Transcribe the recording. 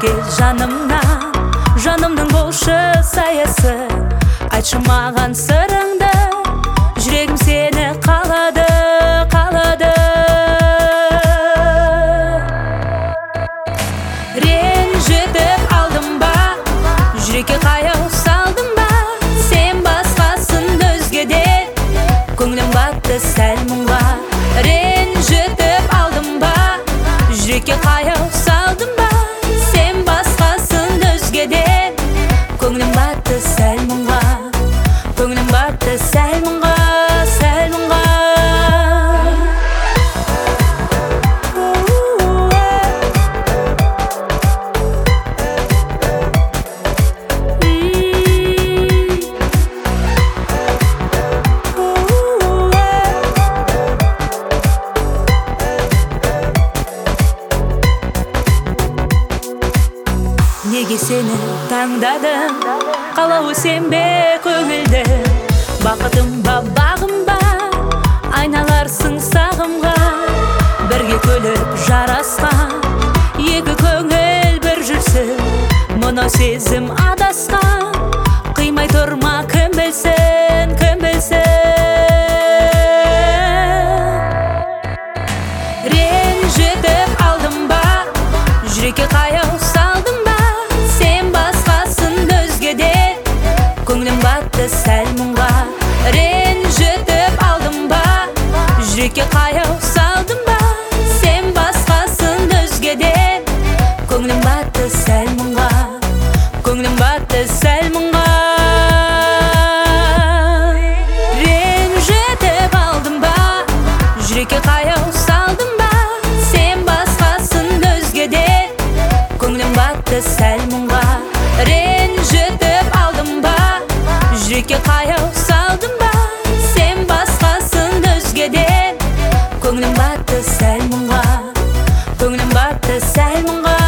кел жанымнан, жанымның болшы саясы. Айтшы маған сырыңды, жүрегім сені қалады, қалады. Ренжітіп алдым ба, жүрекке қаяу салдым ба, сен басқасын өзгеден, көңілім батты сәл мұңға. Ренжітіп алдым ба, жүрекке қаяу салдым ба, сен басқасын өзгеден, көңілім батты сәл мұңға, көңілім батты сәл мұңға, сәл мұңға. Неге сені таңдадым, қалауы сен бе көңілді, бақытым ба бағым ба, айналарсың сағымға. Бірге күліп жарасқан, екі көңіл бір жүрсін, мынау сезім адасқан, қимай тұрма кім білсін, кім білсін. Ренжітіп алдым ба, жүрекке қаяу салдым ба, сен басқасын өзгеден, көңілім батты сәл мұңға. Ренжітіп алдым ба, жүрекке қаяу салдым ба, сен басқасын өзгеден, көңілім батты сәл мұңға, көңілім батты сәл мұңға. Ренжітіп алдым ба, жүрекке қаяу салдым ба, сен басқасын өзгеден, көңілім батты сәл мұңға. Ренжітіп алдым ба, жүрекке қаяу салдым ба, сен басқасын өзгеден, көңілім батты сәл мұңға, көңілім батты сәл мұңға.